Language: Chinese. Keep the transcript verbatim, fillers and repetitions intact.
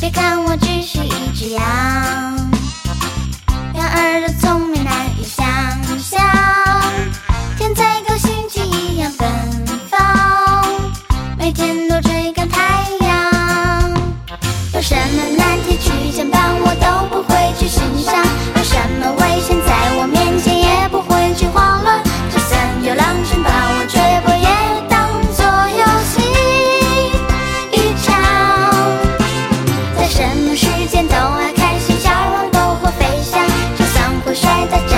别看我只是一只羊，羊儿的聪明难以想象，天才高兴却一样奔放，每天都追赶太阳。有什么难题去牵绊我都不会去欣赏，有什么危险在我面前也不会去慌乱，就算有狼群把我追捕也当作游戏一场。在什么时间都爱开心，小王都会飞翔，就算会摔在